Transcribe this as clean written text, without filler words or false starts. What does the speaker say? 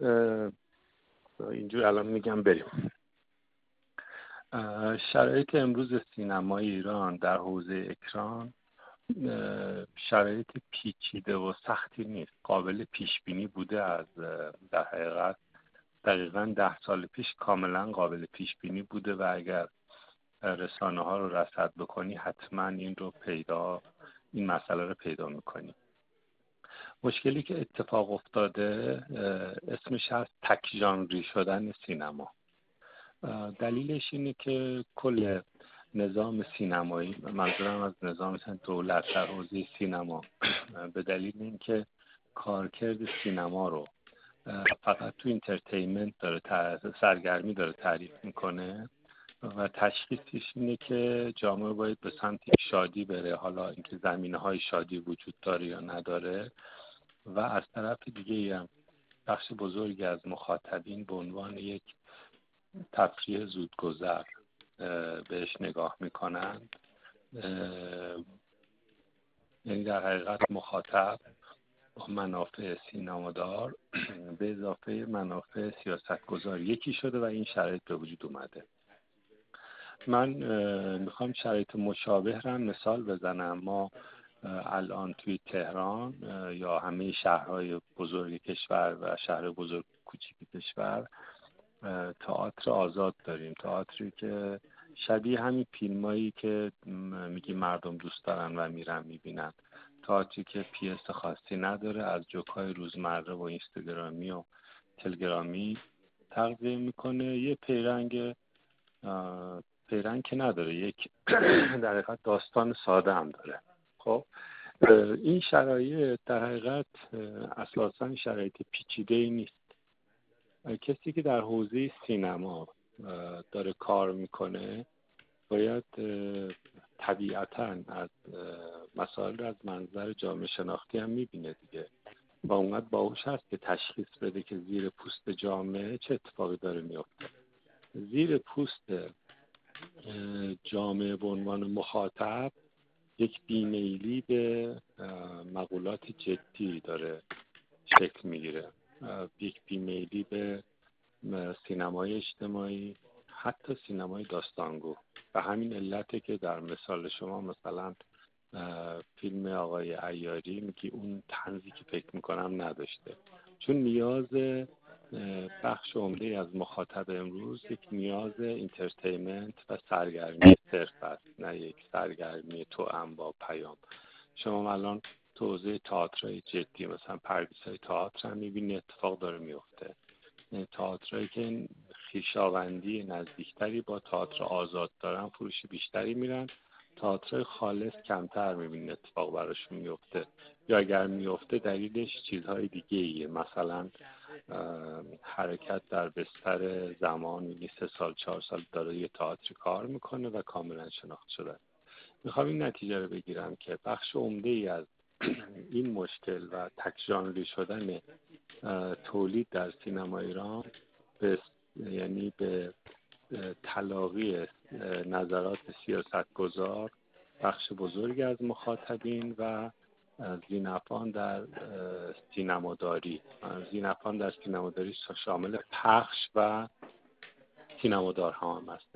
اینجور الان میگم بریم. شرایط امروز سینمای ایران در حوزه اکران شرایط پیچیده و سختی نیست، قابل پیش بینی بوده. از در حقیقت دقیقاً 10 سال پیش کاملا قابل پیش بینی بوده و اگر رسانه ها رو رصد بکنی حتما این مسئله رو پیدا میکنی. مشکلی که اتفاق افتاده اسمش هست تک ژانری شدن سینما. دلیلش اینه که کل نظام سینمایی، منظورم از نظام دولت در حوزه سینما، به دلیل اینکه کارکرد سینما رو فقط تو انترتینمنت داره، سرگرمی داره تعریف میکنه و تشخیصش اینه که جامعه باید به سمت شادی بره، حالا اینکه زمینه‌های شادی وجود داره یا نداره. و از طرف دیگه هم بخش بزرگی از مخاطبین به عنوان یک تفریح زودگذر بهش نگاه میکنن. یعنی در حقیقت مخاطب با منافع سینمادار به اضافه منافع سیاستگزار یکی شده و این شرایط به وجود اومده. من میخوام شرایط مشابه را مثال بزنم. ما الان توی تهران یا همه شهرهای بزرگ کشور و شهر بزرگ کوچیک کشور تئاتر آزاد داریم. تئاتری که شبیه همین فیلمایی که میگی مردم دوست دارن و میرن میبینن. تئاتری که پیس خاصی نداره، از جوکای روزمره و اینستاگرامی و تلگرامی تغذیه میکنه. یه پیرنگ که نداره، یک در حقیقت داستان ساده هم داره. خب این شرایط در حقیقت اساساً شرایط پیچیده‌ای نیست. کسی که در حوزه سینما داره کار میکنه باید طبیعتاً از مسائل از منظر جامعه شناختی هم میبینه دیگه و اونقدر باهوش هست که تشخیص بده که زیر پوست جامعه چه اتفاقی داره میفته. زیر پوست جامعه به عنوان مخاطب یک بیمیلی به مقولات جدی داره شکل میگیره، یک بیمیلی به سینمای اجتماعی، حتی سینمای داستانگو. و همین علته که در مثال شما مثلا فیلم آقای عیاری میگی اون طنزی که فکر میکنم نداشته، چون نیاز بخش عمده از مخاطب امروز یک نیاز اینترتینمنت و سرگرمی صرف است، نه یک سرگرمی توأم با پیام. شما الان تو حوزه تئاترای جدی مثلا پردیس‌های تئاتر هم می‌بینی اتفاق داره میفته. تئاترایی که خویشاوندی نزدیکتری با تئاتر آزاد دارن فروش بیشتری میرن. تئاتر خالص کمتر می‌بینی اتفاق براشون میفته، یا اگر میفته دلیلش چیزهای دیگه ایه. مثلا حرکت در بستر زمان، یعنی 3 سال 4 سال داره یه تئاتر کار میکنه و کاملا شناخته شده. میخوام این نتیجه رو بگیرم که بخش عمده ای از این مشکل و تک ژانری شدن تولید در سینما ایران یعنی به تلاقی نظرات سیاستگزار، بخش بزرگی از مخاطبین و زینفان در سینماداری. زینفان در سینماداری شامل پخش و سینمادارها هم است.